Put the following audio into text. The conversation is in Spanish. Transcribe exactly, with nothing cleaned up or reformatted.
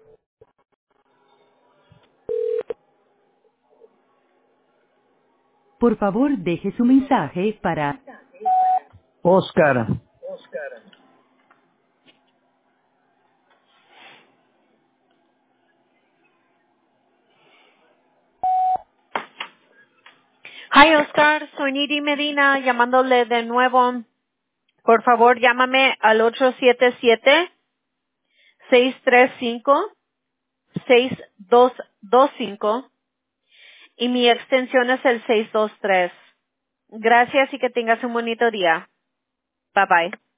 Por favor, deje su mensaje para Oscar. Hi, Oscar. Soy Nidi Medina llamándole de nuevo. Por favor, llámame al ocho siete siete, seis tres cinco, seis dos dos cinco y mi extensión es el seis dos tres. Gracias y que tengas un bonito día. Bye bye.